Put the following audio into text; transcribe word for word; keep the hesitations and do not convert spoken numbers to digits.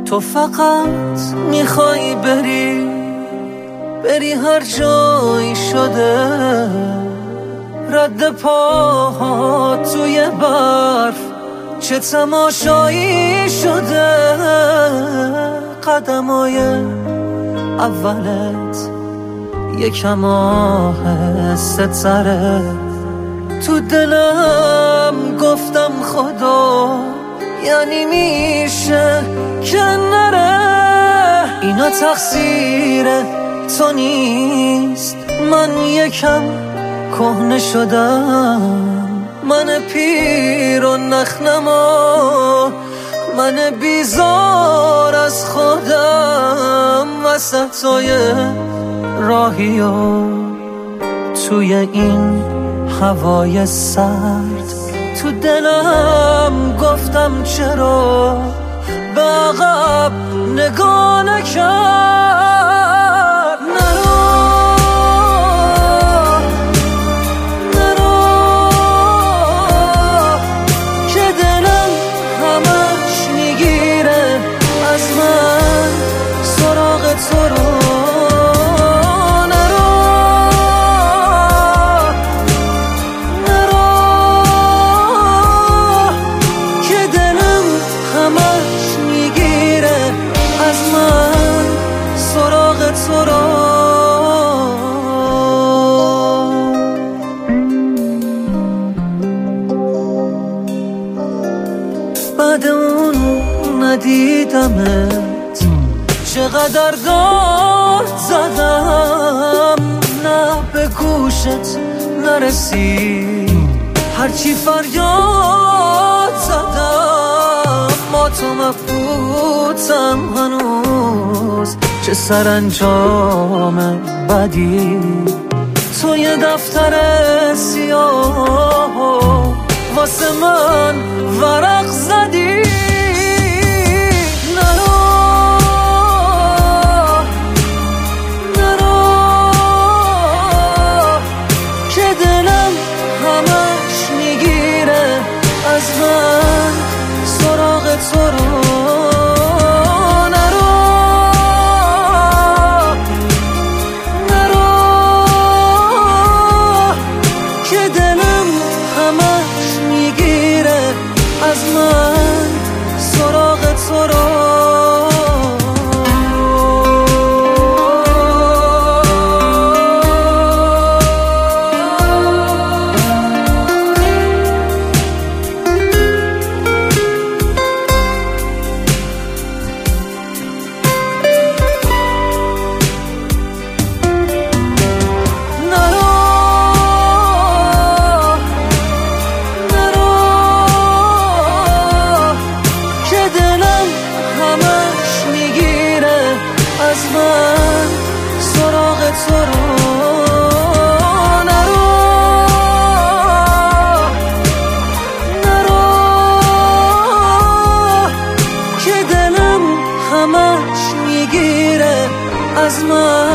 تو فقط میخوای بری بری هر جایی شده، رد پاها توی برف چه تماشایی شده. قدمای اولت یکم آهسته تره، تو دلم گفتم خدا یعنی میشه که نره. اینا تقصیر تو نیست، من یکم کهنه شدم، من پیر و نخنما، من بیزار از خودم. وسطای راهی و توی این هوای سرد، تو دلم گفتم چرا به عقب نگاه نکرد. نرو نرو که دلم همش میگیره از من سراغ تو رو. بعد اون ندیدمت چقدر داد زدم، نه به گوشت نرسید هرچی فریاد زدم. ما تو مبهوتم هنوز، چه سرانجام بدی. تو یه دفتر سیاه واسه من ورق زدی. نرو نرو که دلم همش میگیره از من سراغ تو رو. از من سراغ تو رو. همش میگیره از من